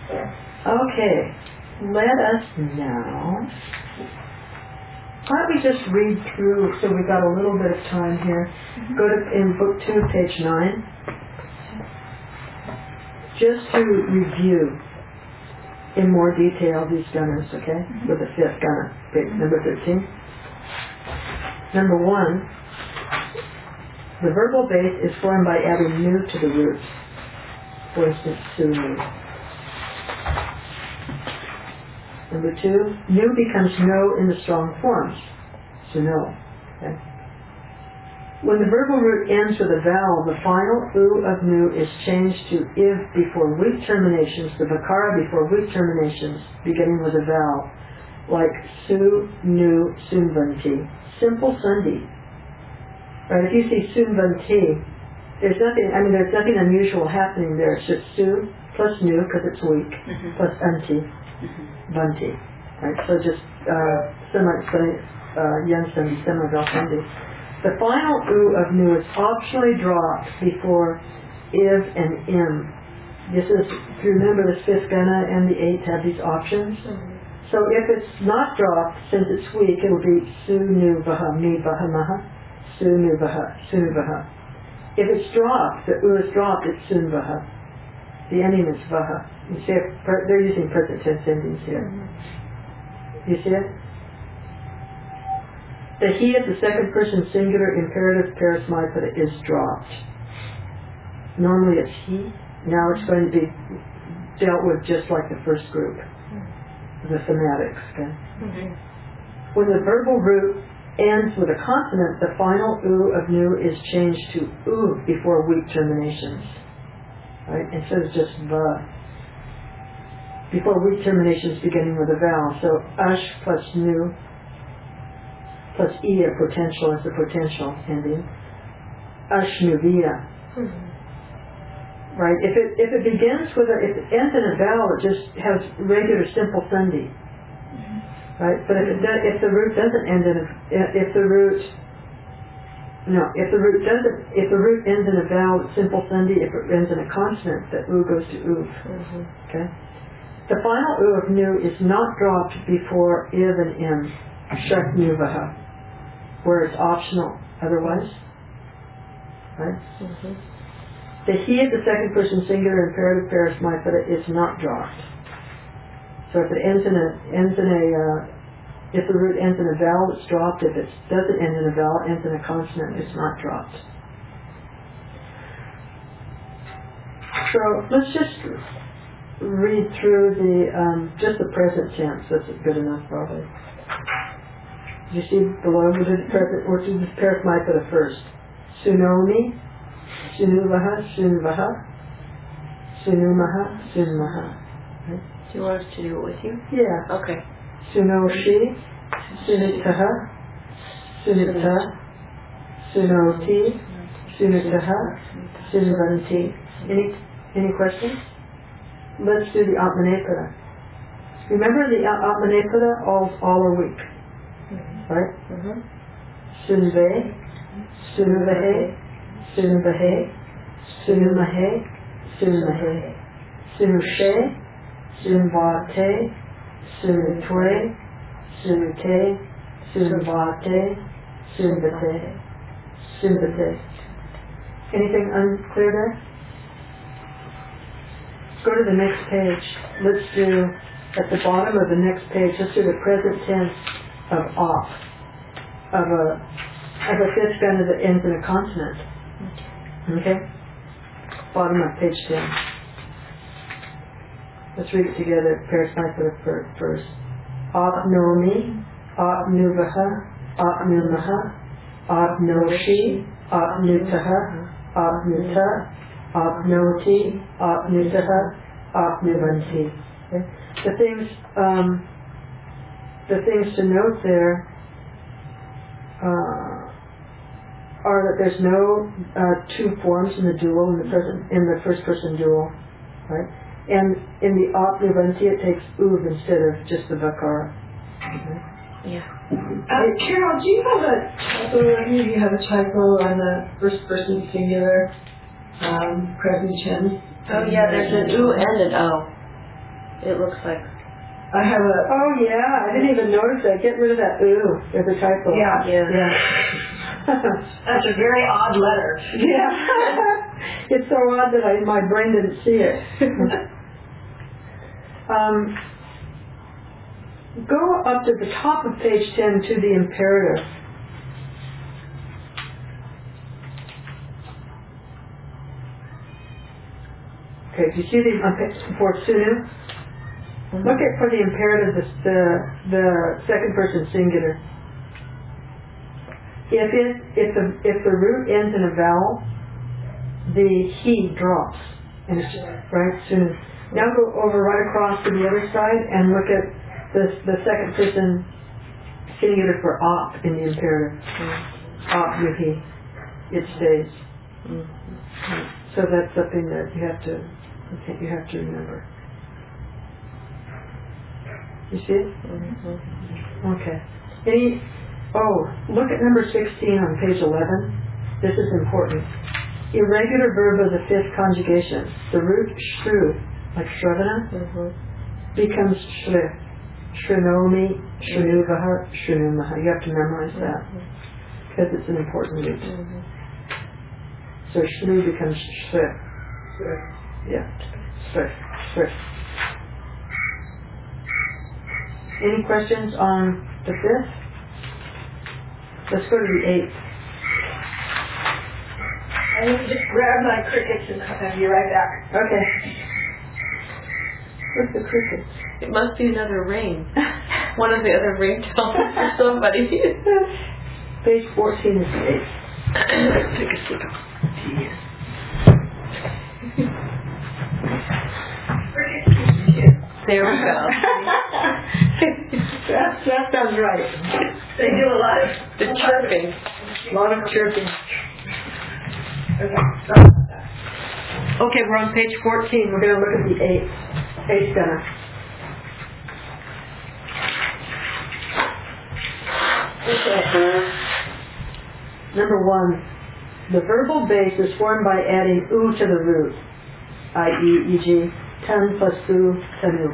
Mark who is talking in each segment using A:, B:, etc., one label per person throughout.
A: Okay, let us now, why don't we just read through, so we've got a little bit of time here. Go to, in book 2, page 9, just to review in more detail these gunners, okay, with the fifth gunner, number 13. Number 1, the verbal base is formed by adding nu to the root. For instance, su nu. Number 2, nu becomes no in the strong forms. So no. Okay. When the verbal root ends with a vowel, the final u of nu is changed to iv before weak terminations, the vakara before weak terminations, beginning with a vowel, like su, nu, sunvanti. Simple sandhi. Right? If you see sunvanti, there's nothing unusual happening there. It's just su plus nu, because it's weak, plus anti. Vanti. Right? So just semi-vowel. The final u of nu is optionally dropped before iv and im. This is, if you remember, the fifth gana and the eighth have these options. So if it's not dropped, since it's weak, it will be su nu vaha, mi vaha maha, su nu vaha, su nu vaha. If it's dropped, the u is dropped, it's sun vaha. The ending is vaha. You see it? They're using present tense endings here. You see it? The he at the second person singular imperative parismipeda is dropped. Normally it's he. Now it's going to be dealt with just like the first group. The thematics. Okay? When the verbal root ends with a consonant, the final u of nu is changed to u before weak terminations. Right? Instead of just va. Before weak terminations beginning with a vowel. So ash plus nu plus e a potential as the potential ending. Ashnuvia. Right? If it begins with if it ends in a vowel, it just has regular simple sandhi. Right? But if the root doesn't end in if the root ends in a vowel, it's simple sandhi. If it ends in a consonant, the u goes to uv. Okay? The final u of nu is not dropped before iv and im, shak nu vaha, where it's optional otherwise. Right? The he at the second person singular imperative parismipeda is not dropped. So if it if the root ends in a vowel, it's dropped. If it doesn't end in a vowel, ends in a consonant, it's not dropped. So let's just read through just the present tense. That's good enough, probably. You see below, we'll do the parismipeda first. Sunomi, sunuvaha, sunvaha, sunumaha, sunmaha.
B: Do you want us to do it with you?
A: Yeah.
B: Okay.
A: Sunoshi, sunitaha, sunita, sunoti, sunitaha, sunvanti. Any questions? Let's do the Atmanepada. Remember the Atmanepada, all are weak. Right? Sunve, sunuvahe, sunuvahe, sunumahe, sunumahe, sunushe, sunvate, sunutwe, sunute, sunvate, sunvate, sunvate. Anything unclear there? Go to the next page. Let's do, at the bottom of the next page, let's do the present tense of op, of a fifth gana that ends in a consonant. Okay? Bottom of page 10. Let's read it together. Parismipeda first. Apnomi, apnuvaha, apnumaha, apnoshi, apnutaha, apnuta, apnoti, apnutaha, apnuvanti. Okay? The things to note there are that there's no two forms in the dual in the first person dual, right? And in the apnuvanti it takes uv instead of just the vakara. Okay?
B: Yeah.
C: Carol, do you have a typo? You have a typo on the first person singular present tense.
B: Oh yeah, there's an u and an o. It looks like.
C: I have a...
A: Oh yeah, I didn't even notice that. Get rid of that ooh. There's a typo.
C: Yeah.
A: Yeah.
C: That's a very odd letter.
A: Yeah. It's so odd that my brain didn't see it. Go up to the top of page 10 to the imperative. Okay, do you see for Sunu? Look at for the imperative, the second person singular. If the root ends in a vowel, the he drops, and it's right Sunu. Now go over right across to the other side and look at the second person singular for op in the imperative. Op yuhi. It stays. So that's something that you have to remember. You see it? Okay. Look at number 16 on page 11. This is important. Irregular verb of the fifth conjugation. The root shru, like shravana, becomes shri. Shrinomi, shrinuvaha, shrinumaha. You have to memorize that because it's an important root. So shru becomes shri. Yeah, shri. Any questions on the fifth? Let's go to the eighth.
C: I need to just grab my crickets and I'll be right back.
A: Okay. What's the crickets?
B: It must be another ring. One of the other ringtones for somebody.
A: Page 14 is the eighth.
B: Take a sip of tea. There we go.
A: That sounds right.
C: They do a lot of...
B: The chirping.
A: A lot of chirping.
C: Okay, sorry about that.
A: Okay, we're on page 14. We're going to look at the eighth gunner. Okay. Number 1. The verbal base is formed by adding u to the root, i.e., e.g., tan plus u, tanu.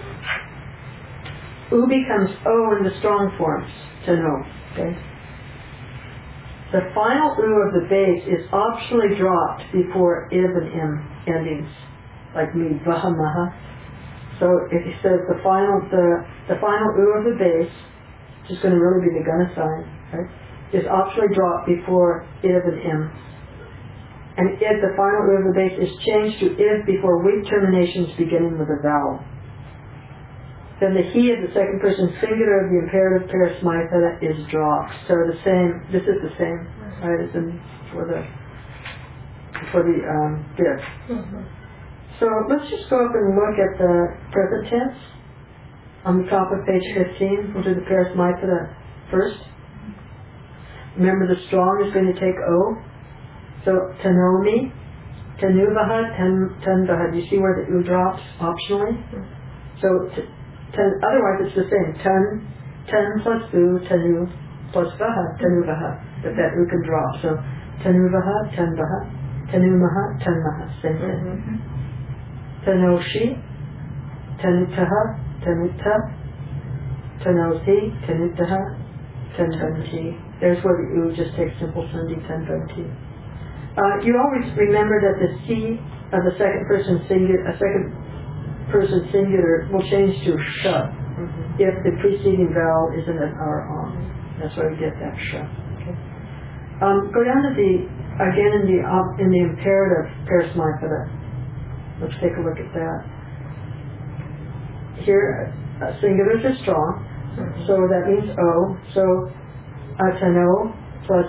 A: U becomes o in the strong forms, tanu. Okay? The final u of the base is optionally dropped before iv and im endings, like mi, vaha, maha. So if he says the final u of the base, which is going to really be the gonna sign, right, is optionally dropped before iv and im. And if the final u of the base is changed to iv before weak terminations beginning with a vowel, then the he of the second person singular of the imperative parismita is dropped. So this is the same, right, as in for the div. So let's just go up and look at the present tense on the top of page 15. We'll do the parismita first. Remember, the strong is going to take o. So tanomi, tanuvaha, tanvaha. Do you see where the u drops optionally? So otherwise it's the same. Tan plus u, tanu plus vaha, tanuvaha. But that u can drop. So tanuvaha, tanvaha, tanumaha, tanmaha. Same thing. Tanoshi, tanutaha, tanuta, tanosi, tanutaha, tanvanti. There's where the u just takes simple sandhi, tanvanti. You always remember that the C of the second person singular will change to sh if the preceding vowel is in an r on. That's why we get that sh. Okay. Go down to again in the imperative parismita. Let's take a look at that. Here, singulars are strong, so that means o. So tano plus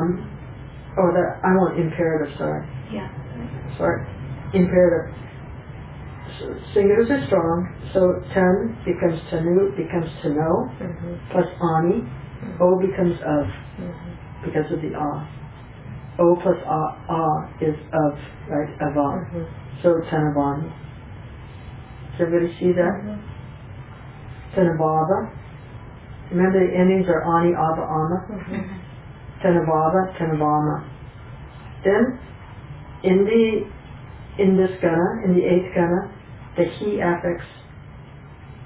A: I want imperative, sorry.
B: Yeah.
A: Sorry. Imperative. So singulars are strong, so tan becomes tanu, becomes tano, plus ani. O becomes of, because of the a. O plus a is of, right, ava. So tanavani. Does everybody see that? Tanavava. Remember the endings are ani, ava, ama. Tanavava, tanavama. Then, in this gana, in the eighth gana, the he affix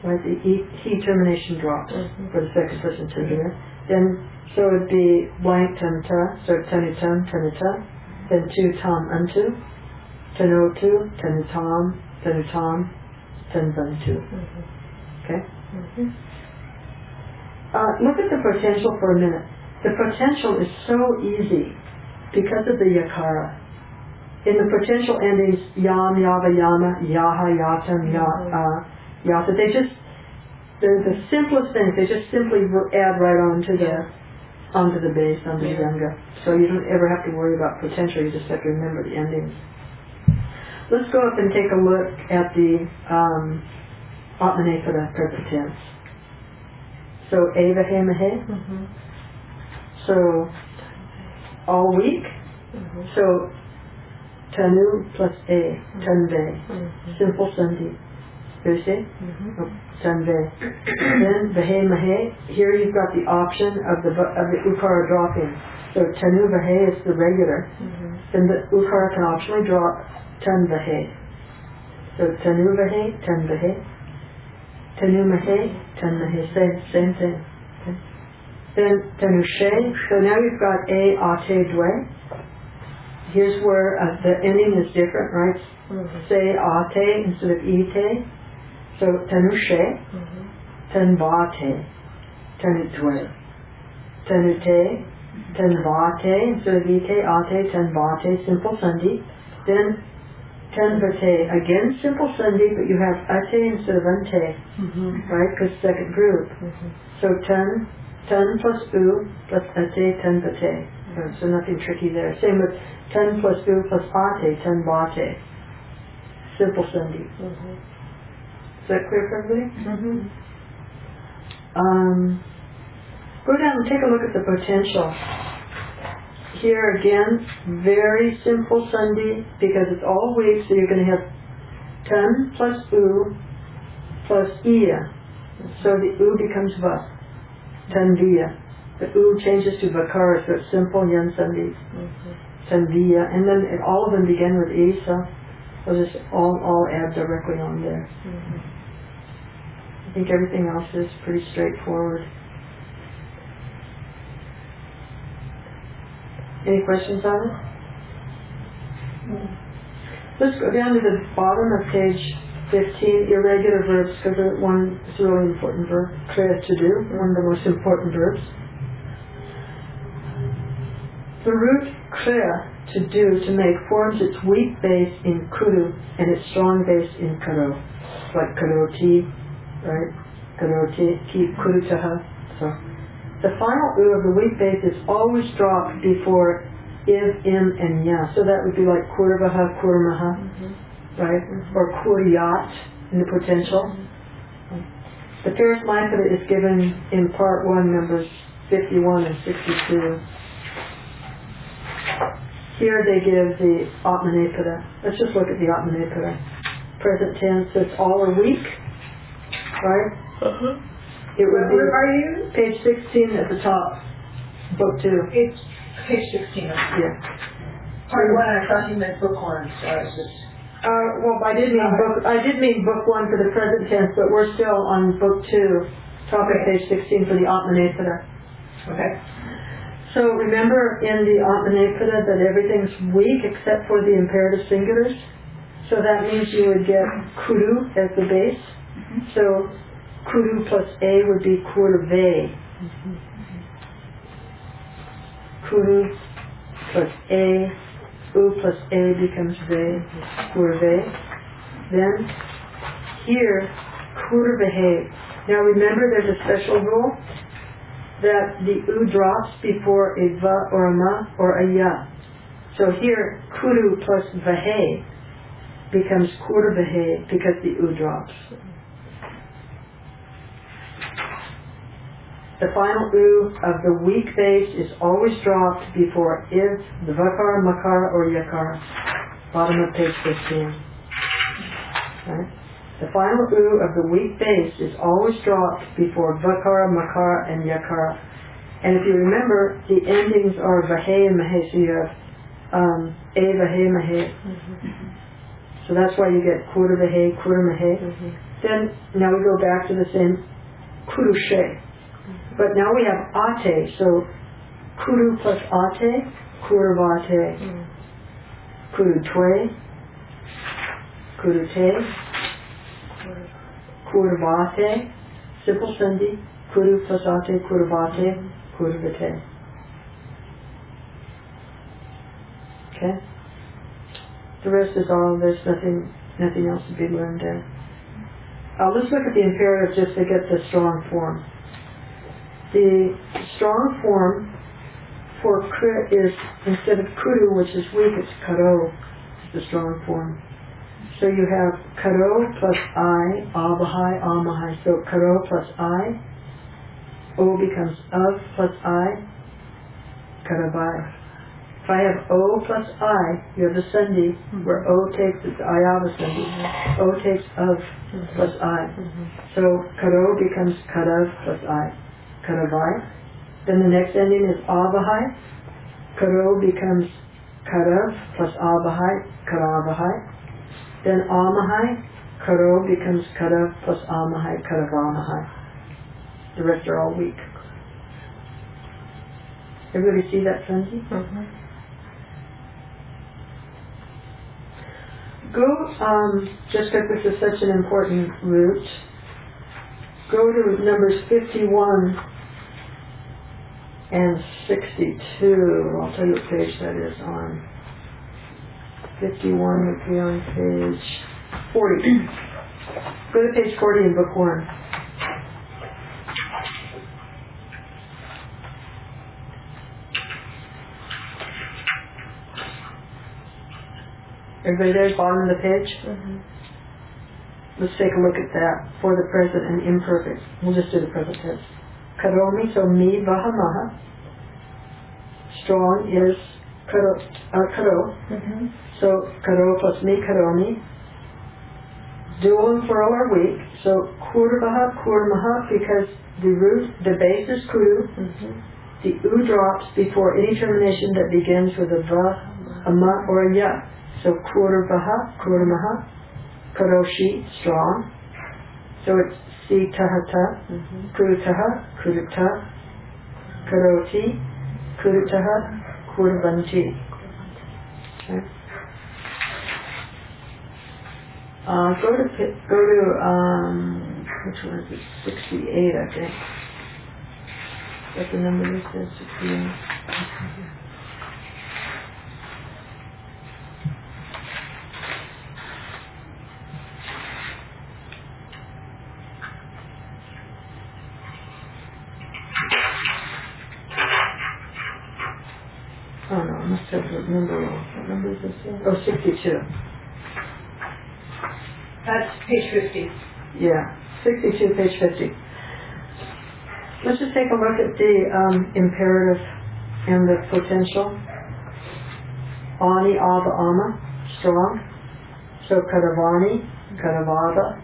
A: right? The he termination drops for the second person singular. Then, so it would be blank tenta, so tenitum, tenita, then tu tam untu, tenotu, tenitam, tenutam, tenvantu. Okay? Look at the potential for a minute. The potential is so easy because of the yakara. In the potential endings, yam, yava, yama, yaha, yatam, yata, they're the simplest things. They just simply add right onto the base, onto the yanga. So you don't ever have to worry about potential. You just have to remember the endings. Let's go up and take a look at the Atmanepada present tense. So eva he mehe. So all week. So tanu plus a, tanve. Simple sandhi. You see? Tanve. Then vehe mehe. Here you've got the option of the ukara dropping. So tanu vehe is the regular. Then the ukara can optionally drop tan vehe. So tanu vehe, tan vehe. Tanu mehe, tan mehe. Same thing. Okay. Then tanu she. So now you've got a, ate, dwe. Here's where the ending is different, right? Say ate instead of ite. So tanu she, tan vate, tanu dwe. Tanu te, tan vate instead of ite, ate, tan vate, simple sandhi. Then tan vate, again simple sandhi, but you have ate instead of ante, right? Because second group. So tan plus u plus ate, tan vate. So nothing tricky there. Same with tan plus u plus ate, tan vate. Simple sandhi. Is that clear for everybody? Go down and take a look at the potential. Here again, very simple sandhi because it's all weak, so you're going to have tan plus u plus iya. So the u becomes va. Tanviya. The u changes to vakara, so it's simple yan sandhi. Tanviya. And then all of them begin with e, so they'll just all add directly on there. I think everything else is pretty straightforward. Any questions on it? Let's go down to the bottom of page 15, irregular verbs, because one is a really important verb, kriya, to do, one of the most important verbs. The root kriya, to do, to make, forms its weak base in kuru and its strong base in karo. Like karoti, right? Karoti, ki kurutaha. So the final u of the weak base is always dropped before iv, im, and ya. So that would be like kurvaha, kurmaha, right? Or kuryat in the potential. The Parismaipada is given in part 1, numbers 51 and 62. Here they give the Atmanepada. Let's just look at the Atmanepada. Present tense, it's all a week, right? It would be,
C: Where are you?
A: page 16 at the top, book 2.
C: It's page 16.
A: Yeah.
C: Part 1, I thought you meant book 1, so I was just...
A: Well, I did mean book 1 for the present tense, but we're still on book 2, top of page 16 for the Atmanepada.
C: Okay.
A: So remember in the Atmanepada that everything's weak except for the imperative singulars. So that means you would get kuru as the base. So kuru plus a would be kurve. Kuru plus a, u plus a becomes ve, kurve. Then here, kurvehe. Now remember there's a special rule that the u drops before a va or a ma or a ya. So here, kuru plus vahe becomes kurvehe because the u drops. The final u of the weak base is always dropped before iv, the vakara, makara, or yakara. Bottom of page 15. Right? The final u of the weak base is always dropped before vakara, makara, and yakara. And if you remember, the endings are vahe and mahe, so you have a vahe mahe. So that's why you get kura vahe, kura mahe. Then now we go back to the same kurushe. But now we have ate, so kuru plus ate, kuruvate, kurutwe, kurute, kuruvate, simple sandhi, kuru plus ate, kuruvate, kuruvate. Okay? The rest is all, there's nothing else to be learned there. Let's look at the imperative just to get the strong form. The strong form for krit is, instead of kuru, which is weak, it's karo, is the strong form. So you have karo plus I, avahai, amahai. So karo plus I, O becomes of plus I, karavai. If I have O plus I, you have the sandhi, where O takes, it's ayava sandhi. O takes of plus I. So karo becomes karav plus I, karavai. Then the next ending is avahai. Karo becomes karav plus avahai, karavahai. Then amahai. Karo becomes karav plus amahai, karavamahai. The rest are all weak. Everybody see that sandhi? Go, just because this is such an important root, go to numbers 51 and 62. I'll tell you what page that is on. 51 would be on page 40. Go to page 40 in book 1. Everybody there, bottom of the page? Let's take a look at that for the present and imperfect. We'll just do the present tense. Karomi, so mi vahamaha. Strong is karo. So karo plus mi karomi. Dual and plural are weak. So kurvaha, kurmaha, because the root, the base is kuru. The u drops before any termination that begins with a va, a ma, or a ya. So kurvaha, kurmaha. Karoshi, strong. So it's si tahata, kurutaha, kuruta, karoti, kurutaha, kurvanti. Okay. Go to which one is it? 68, I think. What the number is? 68. Oh no, I must have the number wrong. What number is this? Oh, 62.
C: That's page 50.
A: Yeah, 62, page 50. Let's just take a look at the imperative and the potential. Ani, ava, ama, strong. So karavani, karavada,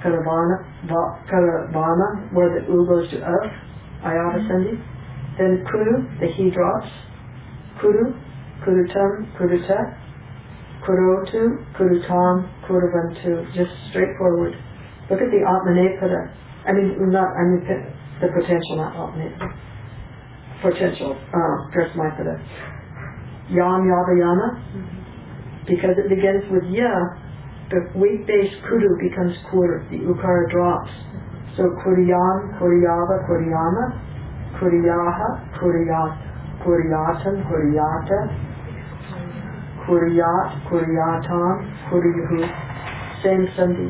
A: karavana, where the u goes to of, ayava sandhi. Then kuru, the he drops. Kuru, kurutam, kuruta, kurotu, kurutam, kuruvantu. Just straightforward. Look at the atmanepada. The potential, not atmanepada. Potential, prasmapada. Yam, yava, yama. Because it begins with ya, the weak base kuru becomes kur. The ukara drops. So kuriyam, kuriyava, kuriyama, kuriyaha, kuriyata. Kuriyatam, kuriyata, kuriyat, kuriyatam, kuriyuhu. Same sandhi.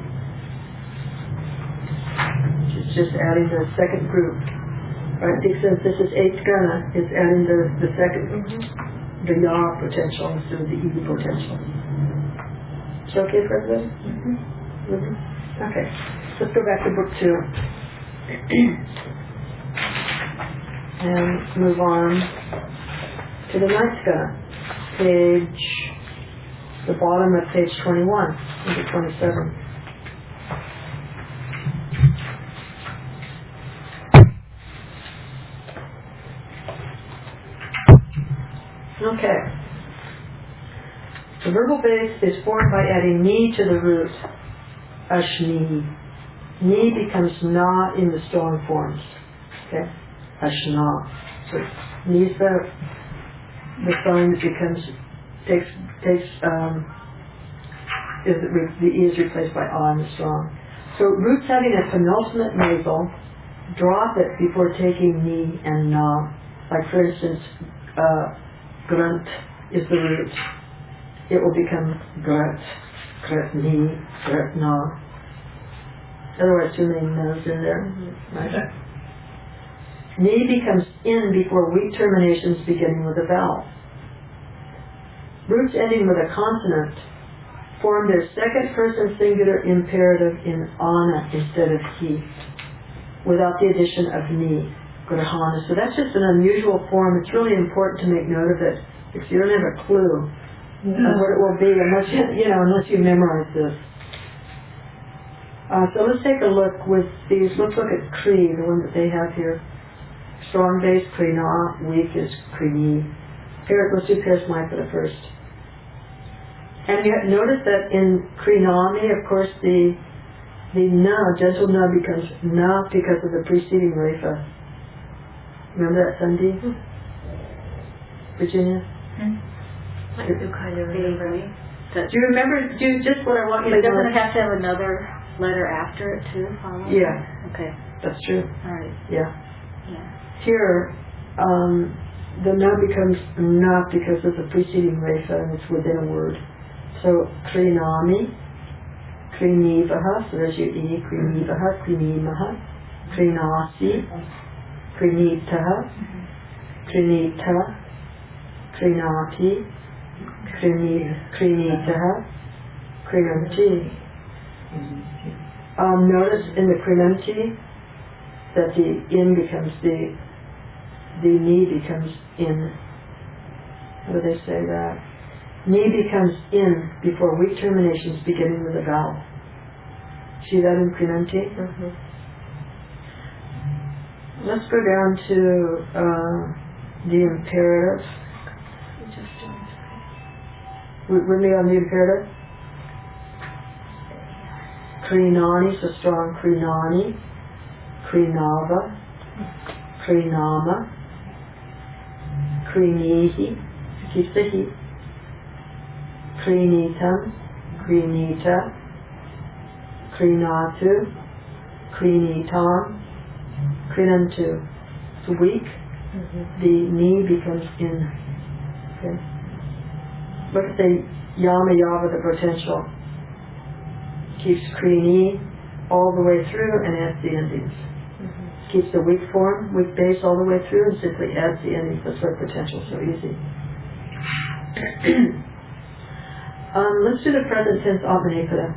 A: It's just adding the second group. Right? Since this is 8th gana, it's adding the second, the ya potential instead of the ego potential. Is that okay for everybody? Okay. Let's go back to book 2. And move on to the 9th gana. The bottom of page 21 into 27. Okay. The verbal base is formed by adding ni to the root. Ashni. Ni becomes na in the strong forms. Okay? Ashna. So ni's the sign that becomes, the E is replaced by A in the strong. So roots having a penultimate nasal, drop it before taking ni and na. Like for instance, grunt is the root. It will become gret, gret ni, gret na. Otherwise too many no's in there. Right? Ni becomes in before weak terminations beginning with a vowel. Roots ending with a consonant form their second person singular imperative in ana instead of he, without the addition of ni, grahana. So that's just an unusual form. It's really important to make note of it, because you don't have a clue of what it will be unless you memorize this. So let's take a look with these. Let's look at Kri, the one that they have here. Strong base, Kri na, weak is Kri ni. Let's do Parismaipada first. And you notice that in Krinami, of course, the na, gentle na, becomes na because of the preceding refa. Remember that, Sandhi? Virginia?
B: I do kind of remember.
A: Do you remember? Just what I want you to know.
D: But doesn't it have to have another letter after it too? Following?
A: Yeah.
D: Okay.
A: That's true.
D: All right.
A: Yeah.
D: Yeah.
A: Here, the na becomes na because of the preceding refa, and it's within a word. So, Krinami, Krinivaha, so there's your E, Krinivaha, Krinimaha, Krinasi, Krinitaha, Krinita, Krinati, Krinitaha, Krinanti. Notice in the Krinanti that the in becomes the ni becomes in. How do they say that? Ni becomes in before weak terminations beginning with a vowel. See that in Krinanti?
B: Mm-hmm.
A: Let's go down to the imperative. With me on the imperative? Krinani, so strong Krinani, Krinava, Krinama, Krinihi, keeps the he. Krinitam, Krinita, Krinatu, Krinitam, Krinantu. It's weak.
B: Mm-hmm.
A: The ni becomes in. Okay. Look at the yama yava, the potential. Keeps Krini all the way through and adds the endings.
B: Mm-hmm.
A: Keeps the weak form, weak base all the way through and simply adds the endings. That's why potential is so easy. Let's do the present tense Abhinapada.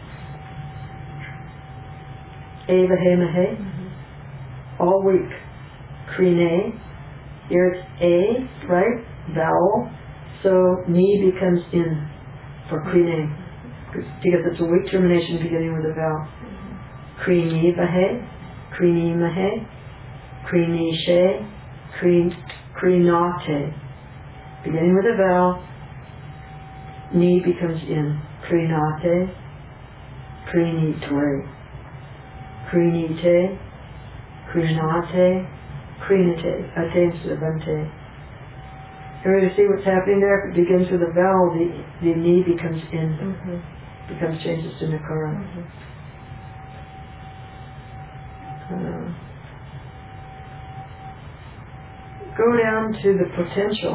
A: Eva he mahe. All weak. Krine. Here it's A, right? Vowel. So ni becomes in for krine. Because it's a weak termination beginning with a vowel. Krini vahe. Krini mahe. Krini she. Krinate. Beginning with a vowel. Ni becomes in. Krinate, Krinitwe, Krinite, Krinate, Krinite, ate instead of ante. Everybody see what's happening there? If it begins with a vowel, the ni becomes in, becomes changes to nakara. Go down to the potential.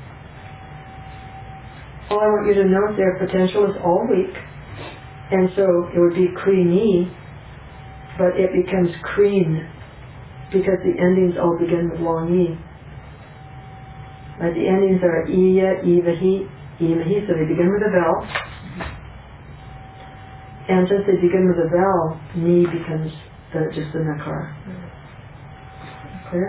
A: All I want you to note there, potential is all weak. And so it would be Krini, but it becomes Kreen because the endings all begin with long E. Right, the endings are Iya, Ivahi, Imahi, so they begin with a vowel. And since they begin with a vowel, Ni becomes just the nakar. Clear?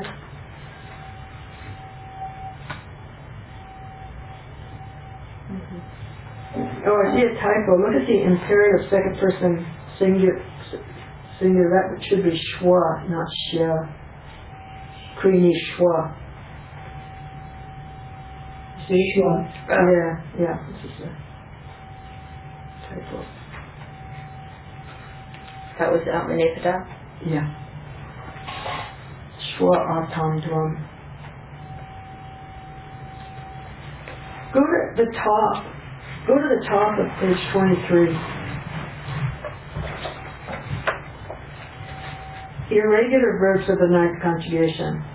A: Oh, I see a typo. Look at the imperative second person singular. That should be shwa, not shia. Krini shwa. See?
C: Shwa.
A: Yeah. This is a typo.
B: That was Manipada.
A: Yeah. Shwa Artan Drum. Go to the top. Go to the top of page 23. Irregular verbs of the ninth conjugation.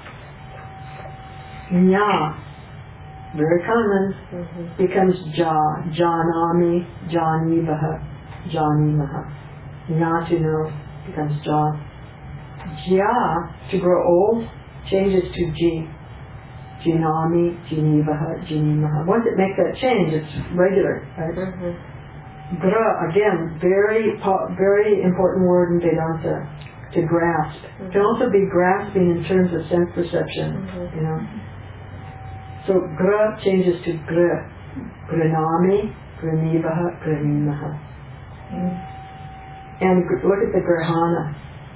A: Nya, very common, becomes ja, janami, janivaha, janimaha. Nya, to know, becomes ja. Ja, to grow old, changes to ji. Jinami, jinivaha, jinimaha. Once it makes that change, it's regular, right? Gra, again, very important word in Vedanta, to grasp. It can also be grasping in terms of sense perception, you know. So gra changes to gra. Granami, granivaha, granimaha. And look at the grahana.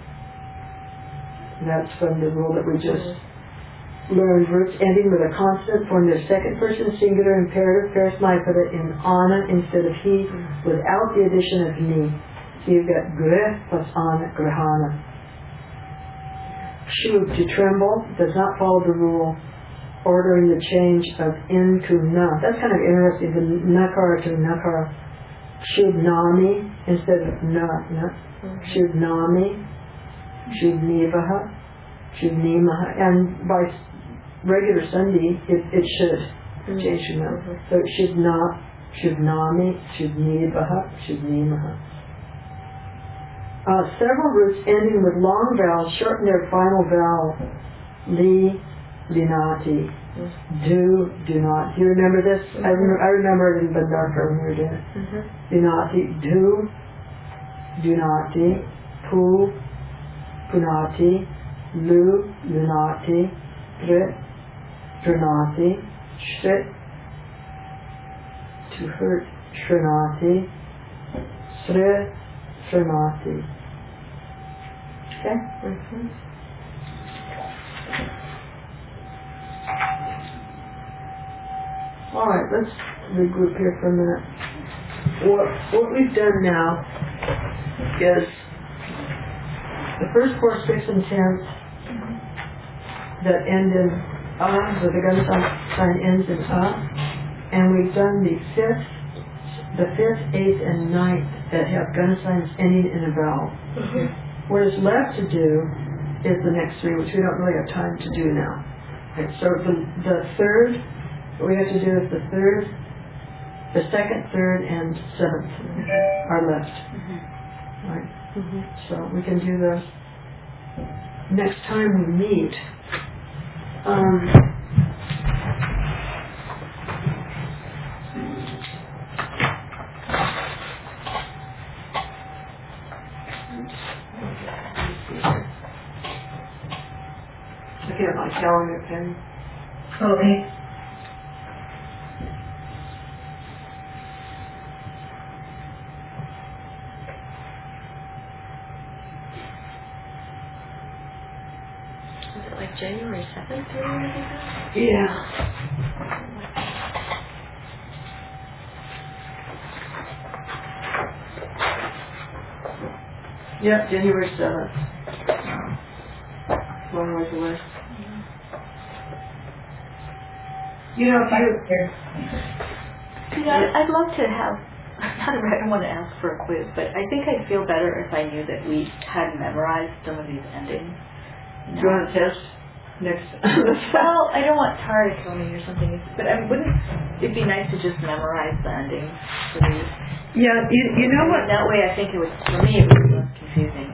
A: That's from the rule that we just learned. Verbs ending with a consonant form their second person singular imperative parasmaipada in ana instead of he without the addition of ni. So you've got greh plus ana, grahana. Shub, to tremble, does not follow the rule ordering the change of in to na. That's kind of interesting, the nakara to nakara. Shubnami instead of na. Shubnami, shubnivaha, shubnimaha. And by regular Sandhi, it should change to na. So it should not, shubnami, shubnivaha, shubnimaha. Several roots ending with long vowels shorten their final vowel. Li, linati. Do, do not. Do you remember this? I remember it in Bandarka when we were doing it. Linati, do, dunati, pu, punati, lu, lunati, drit, dranati, shrit, to hurt, shrinati, sri, srinati. Okay? All right, let's regroup here for a minute. What we've done now is the first 4, 6, and 10th that end in so the gun sign ends in and we've done the 5th, 8th, and 9th that have gun signs ending in a vowel. What is left to do is the next 3, which we don't really have time to do now. Okay, so the third, what we have to do is the 3rd, the 2nd, 3rd, and 7th are left. Right? So we can do those next time we meet. Looking at my calendar pen.
C: Okay.
B: Was it like January 7th or anything?
A: Yeah. Yep, January 7th. Long ways away. You know, if
D: I'd love to have, I don't want to ask for a quiz, but I think I'd feel better if I knew that we had memorized some of these endings.
A: do you want to test next?
D: Well, I don't want Tara to kill me or something, but wouldn't it be nice to just memorize the endings for these?
A: Yeah, you know what?
D: That way I think it would, for me, it would be less confusing.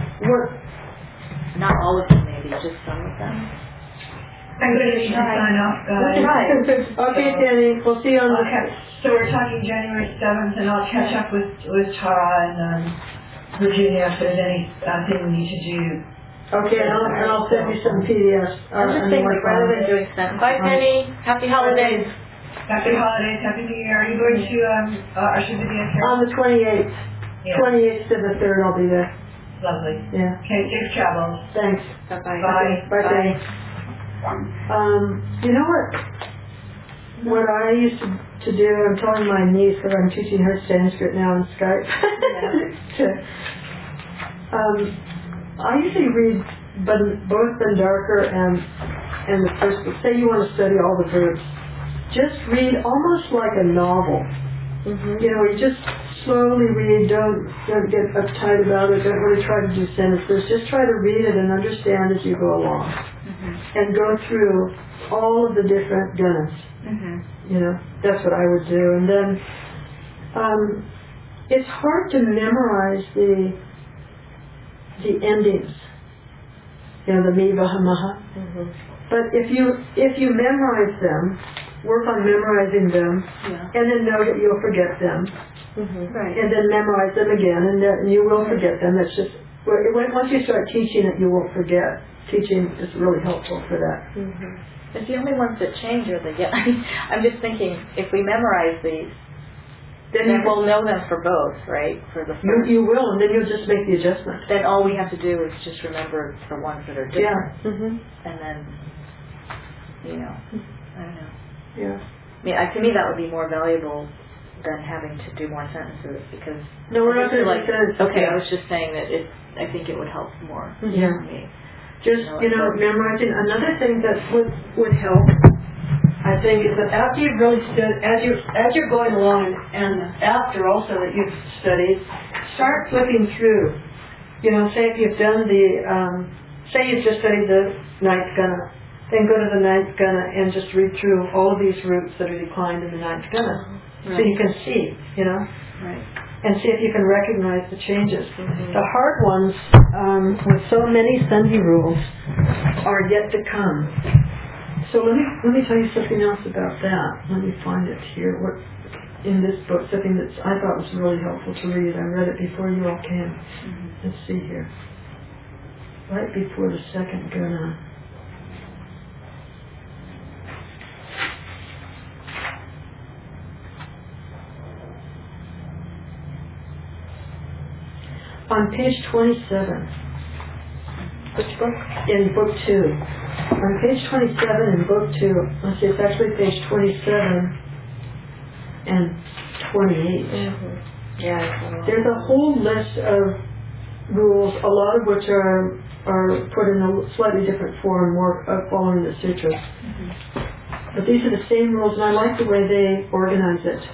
D: Not all of them, maybe, just some of them.
C: I'm going to need to sign off, guys.
A: Okay, Danny, we'll see you on the...
C: Okay, so we're talking January 7th, and I'll catch up with Tara and Virginia if there's anything we need to do.
A: Okay, and I'll send you some PDFs.
B: I'm just saying, like, rather than doing stuff. Bye, Penny. Happy holidays.
C: Happy holidays, Happy New Year. Are you going to Ashwini
A: On the 28th.
C: Yeah.
A: 28th to the 3rd, I'll be there.
C: Lovely.
A: Yeah.
C: Okay, safe travels.
A: Thanks.
B: Bye-bye.
C: Bye.
A: Bye, Penny. You know what? What I used to do, I'm telling my niece, because I'm teaching her Sanskrit now on Skype. I usually read both Bhandarkar and the first book. Say you want to study all the verbs. Just read almost like a novel. You know, you just slowly read. Don't get uptight about it. Don't really try to do sentences. Just try to read it and understand as you go along, and go through all of the different gunas. You know, that's what I would do. And then it's hard to memorize the endings. You know, the mi, vaha, maha. But if you memorize them, work on memorizing them, and then know that you'll forget them, and then memorize them again, and then you will forget them. That's just once you start teaching it, you won't forget. Teaching is really helpful for that.
D: But the only ones that change are the I'm just thinking, if we memorize these, then we'll know them for both, right? For the first.
A: You will, and then you'll just make the adjustment.
D: Then all we have to do is just remember the ones that are different. And then, you know, I don't know.
A: Yeah.
D: I mean, to me that would be more valuable than having to do more sentences, because
A: no, we're not going to
D: like
A: sentences.
D: Okay, I was just saying that I think it would help more for me.
A: Just memorizing. Another thing that would help, I think, is that after you've really studied, as you're going along, and after also that you've studied, start flipping through. You know, say if you've done say you've just studied the ninth guna, then go to the ninth guna and just read through all of these roots that are declined in the ninth guna, so you can see, you know, and see if you can recognize the changes. The hard ones, with so many Sandhi rules, are yet to come. So let me tell you something else about that. Let me find it here. What in this book, something that I thought was really helpful to read. I read it before you all came. Let's see here. Right before the second guna. On page 27. Which book? In book 2. On page 27 in book 2, let's see, it's actually page 27 and 28. There's a whole list of rules, a lot of which are put in a slightly different form, more following the sutras. But these are the same rules, and I like the way they organize it.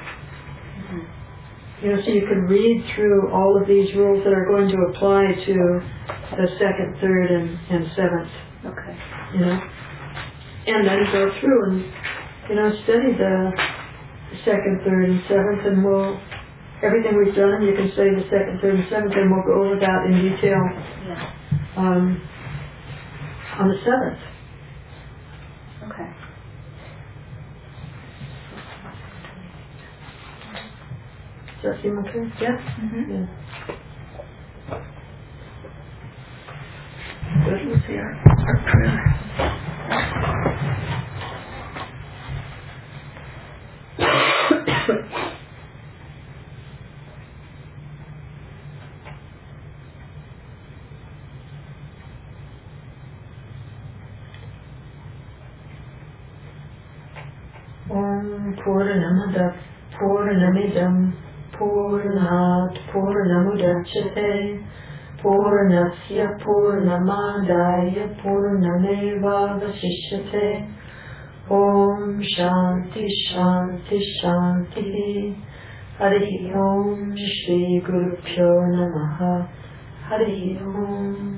A: You know, so you can read through all of these rules that are going to apply to the second, third, and seventh.
D: Okay.
A: You know, and then go through and, you know, study the second, third, and seventh, and everything we've done, you can study the second, third, and seventh, and we'll go over that in detail on the 7th.
D: Okay.
A: Does that seem okay? Yeah? Yeah. Good. Let's see our prayer. Om Purnamada Purnamidam Purnat Purnamudachyate Purnasya Purnamadaya Purnameva Vasishyate. Om Shanti Shanti Shanti. Harihi Om Shri Guru Pyo Namaha. Harihi Om.